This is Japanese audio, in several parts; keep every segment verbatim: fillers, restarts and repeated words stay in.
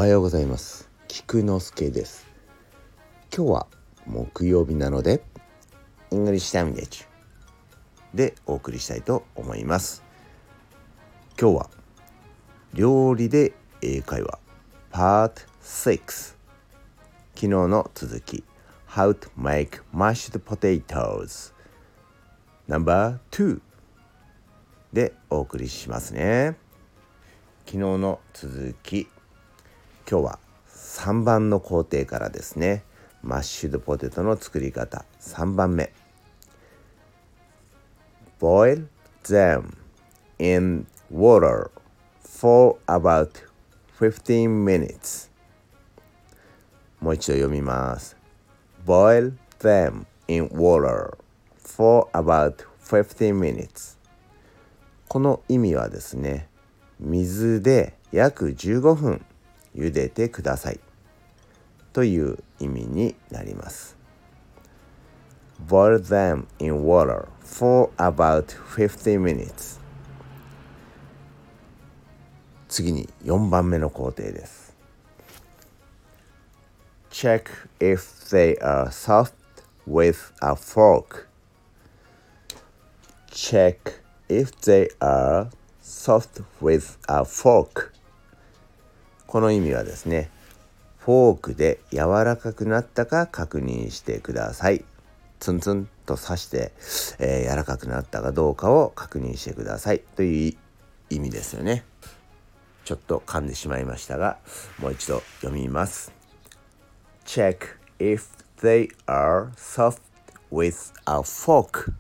はようございます。菊之助です。今日は木曜日なので English Language でお送りしたいと思います。今日は料理で英会話 パートろく、昨日の続き How to make mashed potatoes ナンバーにでお送りしますね。昨日の続き、今日はさんばんの工程からですね。マッシュドポテトの作り方さんばんめ。 Boil them in water for about fifteen minutes。 もう一度読みます。 Boil them in water for about fifteen minutes。 この意味はですね、水で約じゅうごふん茹でてくださいという意味になります。 Boil them in water for about fifteen minutes。 次によんばんめの工程です。 Check if they are soft with a fork。 Check if they are soft with a fork。 この意味はですね、フォークで柔らかくなったか確認してください。ツンツンと刺して、えー、柔らかくなったかどうかを確認してくださいという意味ですよね。ちょっと噛んでしまいましたが、もう一度読みます。 Check if they are soft with a fork。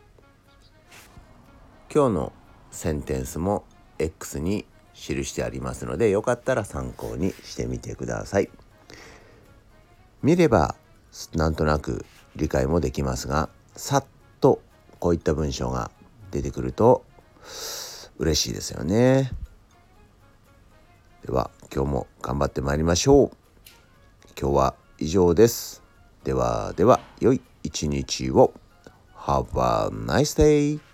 今日のセンテンスも X に記してありますので、よかったら参考にしてみてください。見ればなんとなく理解もできますが、さっとこういった文章が出てくると嬉しいですよね。では今日も頑張ってまいりましょう。今日は以上です。ではでは良い一日を。 Have a nice day。